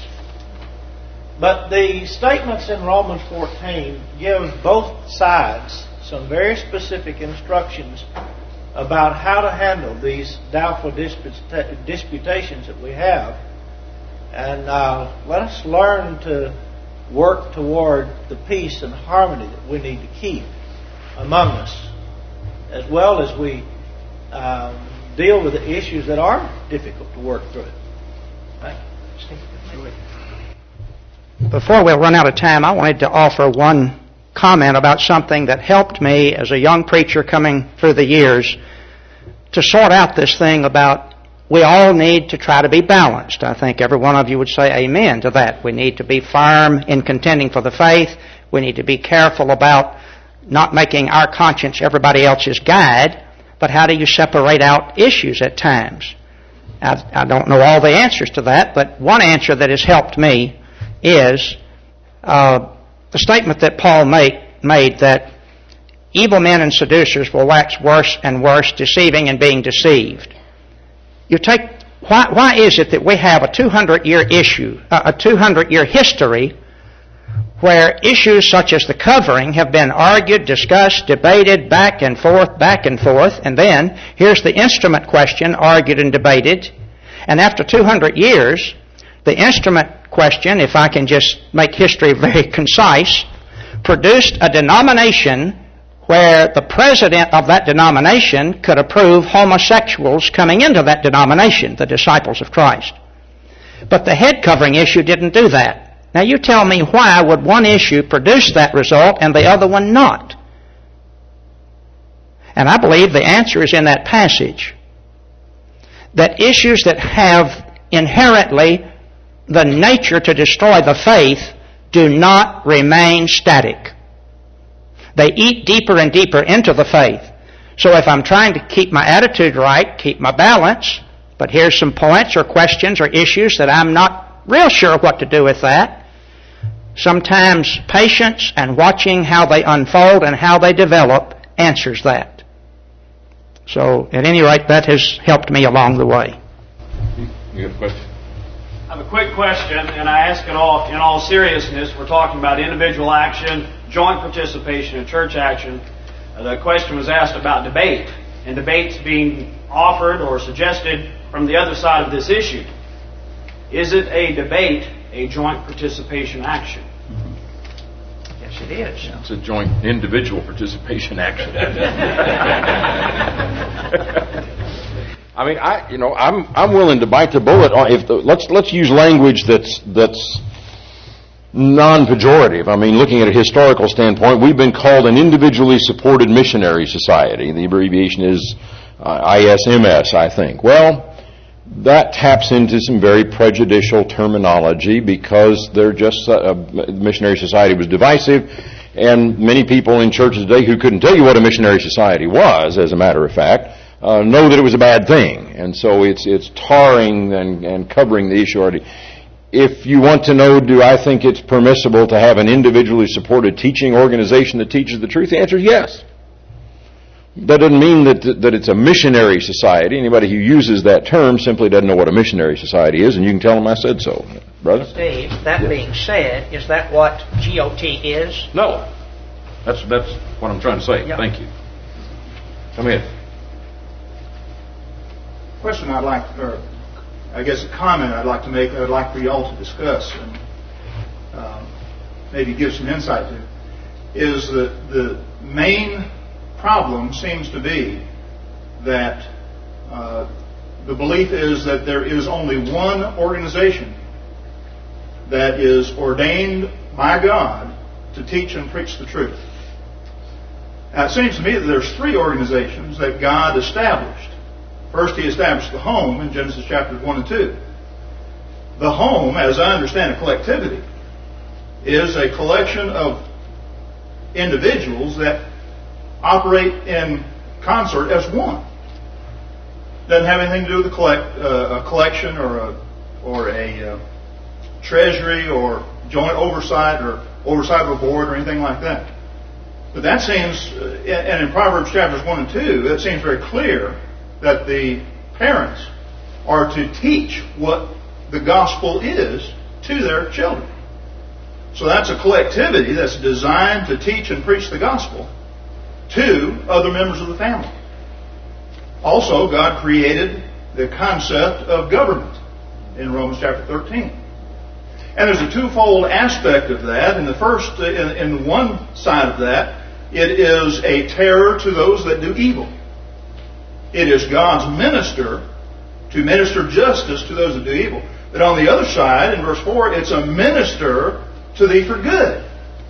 S9: But the statements in Romans fourteen give both sides some very specific instructions about how to handle these doubtful disputations that we have. And uh, let us learn to work toward the peace and harmony that we need to keep among us, as well as we um, deal with the issues that are difficult to work through. Thank you.
S2: Before we run out of time, I wanted to offer one comment about something that helped me as a young preacher coming through the years to sort out this thing about we all need to try to be balanced. I think every one of you would say amen to that. We need to be firm in contending for the faith. We need to be careful about not making our conscience everybody else's guide, but how do you separate out issues at times? I, I don't know all the answers to that, but one answer that has helped me is uh, the statement that Paul make, made that evil men and seducers will wax worse and worse, deceiving and being deceived. You take why, why is it that we have a two hundred year issue, uh, a two hundred year history where issues such as the covering have been argued, discussed, debated, back and forth, back and forth, and then here's the instrument question argued and debated, and after two hundred years, the instrument question, if I can just make history very concise, produced a denomination where the president of that denomination could approve homosexuals coming into that denomination, the disciples of Christ. But the head covering issue didn't do that. Now you tell me why would one issue produce that result and the other one not? And I believe the answer is in that passage. That issues that have inherently the nature to destroy the faith do not remain static. They eat deeper and deeper into the faith. So if I'm trying to keep my attitude right, keep my balance, but here's some points or questions or issues that I'm not real sure what to do with that, sometimes patience and watching how they unfold and how they develop answers that. So at any rate, that has helped me along the way.
S1: You have a question?
S10: I have a quick question, and I ask it all in all seriousness. We're talking about individual action, joint participation, and church action. Uh, the question was asked about debate, and debates being offered or suggested from the other side of this issue. Is it a debate a joint participation action?
S2: Mm-hmm. Yes, it is.
S1: It's a joint individual participation action. I mean, I you know I'm I'm willing to bite the bullet on if the, let's let's use language that's that's non-pejorative. I mean, looking at a historical standpoint, we've been called an individually supported missionary society. The abbreviation is uh, I S M S, I think. Well, that taps into some very prejudicial terminology because they're just uh, missionary society was divisive, and many people in churches today who couldn't tell you what a missionary society was, as a matter of fact, Uh, know that it was a bad thing, and so it's it's tarring and, and covering the issue already. If you want to know, do I think it's permissible to have an individually supported teaching organization that teaches the truth? The answer is yes. That doesn't mean that that it's a missionary society. Anybody who uses that term simply doesn't know what a missionary society is, and you can tell them I said so, brother.
S2: Steve, that yeah. being said, is that what G O T is?
S1: No, that's that's what I'm trying to say.
S2: Yep.
S1: Thank you. Come in.
S11: Question I'd like, or I guess a comment I'd like to make, I'd like for you all to discuss and um, maybe give some insight to, is that the main problem seems to be that uh, the belief is that there is only one organization that is ordained by God to teach and preach the truth. Now, it seems to me that there's three organizations that God established First, He established the home in Genesis chapters one and two. The home, as I understand it, collectivity, is a collection of individuals that operate in concert as one. Doesn't have anything to do with a, collect, uh, a collection or a, or a uh, treasury or joint oversight or oversight of a board or anything like that. But that seems, and in Proverbs chapters one and two, it seems very clear that the parents are to teach what the gospel is to their children. So that's a collectivity that's designed to teach and preach the gospel to other members of the family. Also, God created the concept of government in Romans chapter thirteen. And there's a twofold aspect of that. In the first, in, in one side of that, it is a terror to those that do evil. It is God's minister to minister justice to those that do evil. But on the other side, in verse four, it's a minister to thee for good.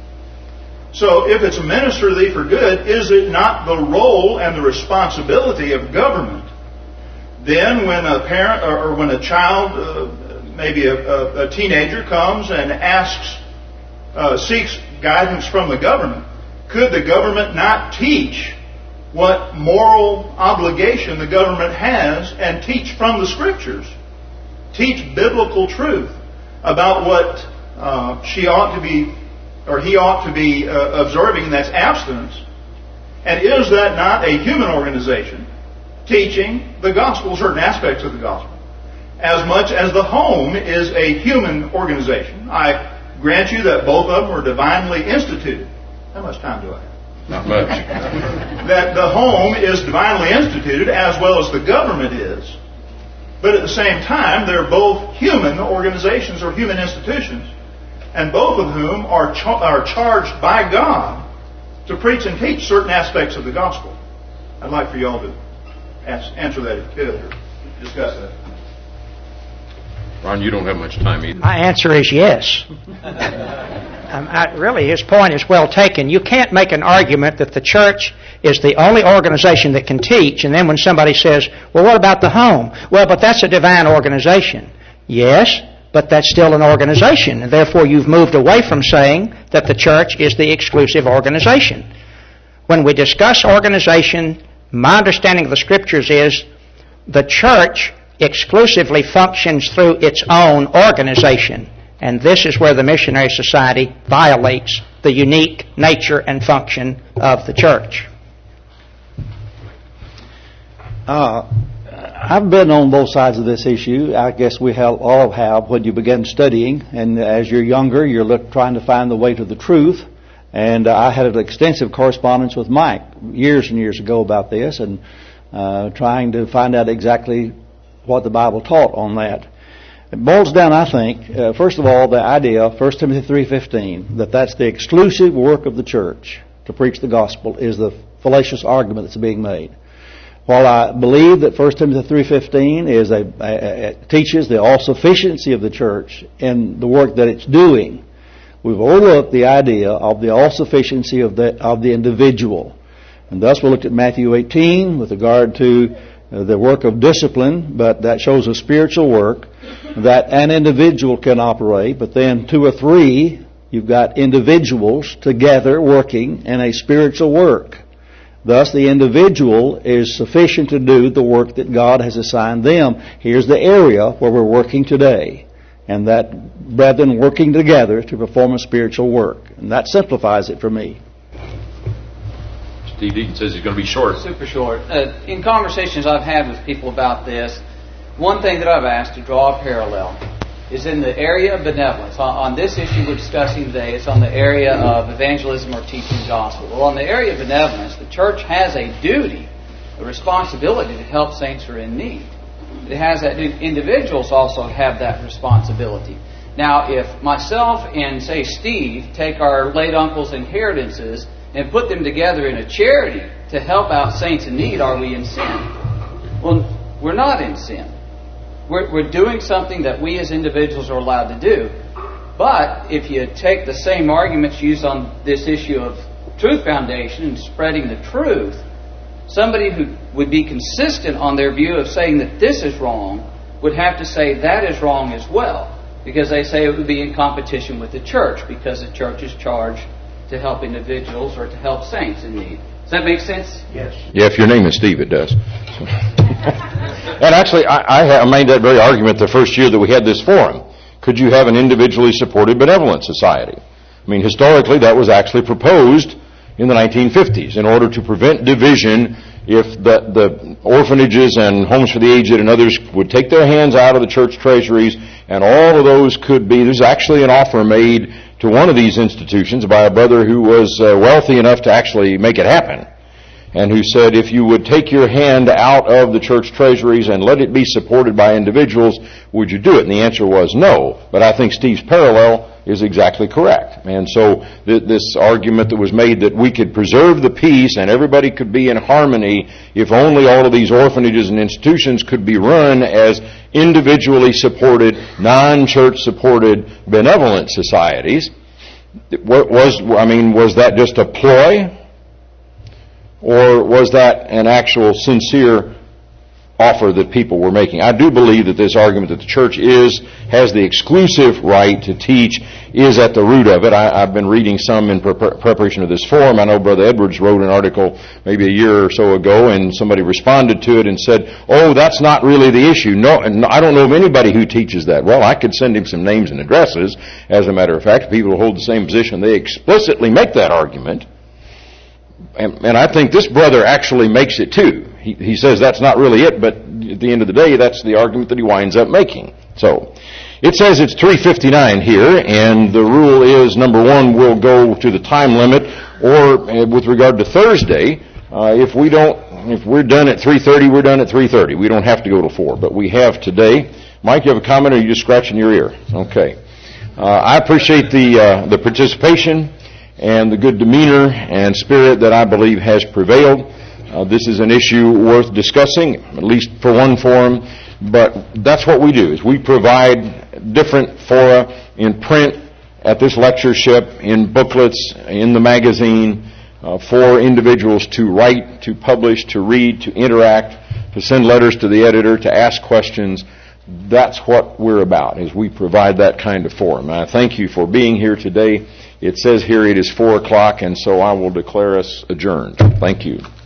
S11: So if it's a minister to thee for good, is it not the role and the responsibility of government? Then when a parent or when a child, uh, maybe a, a, a teenager, comes and asks, uh, seeks guidance from the government, could the government not teach what moral obligation the government has and teach from the Scriptures? Teach biblical truth about what uh, she ought to be, or he ought to be uh, observing, and that's abstinence. And is that not a human organization teaching the gospel, certain aspects of the gospel, as much as the home is a human organization? I grant you that both of them are divinely instituted. How much time do I have?
S1: Not much.
S11: That the home is divinely instituted as well as the government is. But at the same time, they're both human organizations or human institutions, and both of whom are, cha- are charged by God to preach and teach certain aspects of the gospel. I'd like for you all to ask, answer that if you could, or discuss that.
S1: Ron, you don't have much time either.
S2: My answer is yes. um, I, really, his point is well taken. You can't make an argument that the church is the only organization that can teach, and then when somebody says, well, what about the home? Well, but that's a divine organization. Yes, but that's still an organization, and therefore you've moved away from saying that the church is the exclusive organization. When we discuss organization, my understanding of the Scriptures is the church exclusively functions through its own organization. And this is where the Missionary Society violates the unique nature and function of the church.
S3: Uh, I've been on both sides of this issue. I guess we have, all have when you begin studying. And as you're younger, you're look, trying to find the way to the truth. And uh, I had an extensive correspondence with Mike years and years ago about this, and uh, trying to find out exactly what the Bible taught on that. It boils down, I think, uh, first of all, the idea, First Timothy three fifteen, that that's the exclusive work of the church to preach the gospel, is the fallacious argument that's being made. While I believe that First Timothy three fifteen is a, a, a teaches the all-sufficiency of the church in the work that it's doing, we've overlooked the idea of the all-sufficiency of the of the individual. And thus we looked at Matthew eighteen with regard to the work of discipline, but that shows a spiritual work that an individual can operate, but then two or three, you've got individuals together working in a spiritual work. Thus, the individual is sufficient to do the work that God has assigned them. Here's the area where we're working today, and that brethren working together to perform a spiritual work. And that simplifies it for me.
S1: Steve Deacon says he's going to be short.
S12: Super short. Uh, in conversations I've had with people about this, one thing that I've asked to draw a parallel is in the area of benevolence. On, on this issue we're discussing today, it's on the area of evangelism or teaching the gospel. Well, on the area of benevolence, the church has a duty, a responsibility to help saints who are in need. It has that. Individuals also have that responsibility. Now, if myself and, say, Steve take our late uncle's inheritances and put them together in a charity to help out saints in need, are we in sin? Well, we're not in sin. We're, we're doing something that we as individuals are allowed to do. But if you take the same arguments used on this issue of Truth Foundation and spreading the truth, Somebody who would be consistent on their view of saying that this is wrong would have to say that is wrong as well, because they say it would be in competition with the church, because the church is charged to help individuals or to help saints in need. Does that make sense?
S9: Yes.
S1: Yeah, if your name is Steve, it does. And actually, I, I made that very argument the first year that we had this forum. Could you have an individually supported benevolent society? I mean, historically, that was actually proposed in the nineteen fifties in order to prevent division if the, the orphanages and homes for the aged and others would take their hands out of the church treasuries, and all of those could be, there's actually an offer made to one of these institutions by a brother who was uh, wealthy enough to actually make it happen, and who said, if you would take your hand out of the church treasuries and let it be supported by individuals, would you do it? And the answer was no. But I think Steve's parallel is exactly correct. And so th- this argument that was made that we could preserve the peace and everybody could be in harmony if only all of these orphanages and institutions could be run as individually supported, non-church supported, benevolent societies, what was, I mean, was that just a ploy? Or was that an actual sincere offer that people were making? I do believe that this argument that the church is, has the exclusive right to teach is at the root of it. I, I've been reading some in pre- preparation of this forum. I know Brother Edwards wrote an article maybe a year or so ago, and somebody responded to it and said, oh, that's not really the issue. No, I don't know of anybody who teaches that. Well, I could send him some names and addresses. As a matter of fact, people who hold the same position, they explicitly make that argument. And, and I think this brother actually makes it too. He, he says that's not really it, but at the end of the day, that's the argument that he winds up making. So, it says it's three fifty-nine here, and the rule is, number one, we'll go to the time limit, or uh, with regard to Thursday, uh, if we don't, if we're done at three thirty, we're done at three thirty. We don't have to go to four, but we have today. Mike, you have a comment, or are you just scratching your ear? Okay. Uh, I appreciate the uh, the participation and the good demeanor and spirit that I believe has prevailed. Uh, this is an issue worth discussing, at least for one forum, but that's what we do, is we provide different fora in print, at this lectureship, in booklets, in the magazine, uh, for individuals to write, to publish, to read, to interact, to send letters to the editor, to ask questions. That's what we're about, is we provide that kind of forum. And I thank you for being here today. It says here it is four o'clock, and so I will declare us adjourned. Thank you.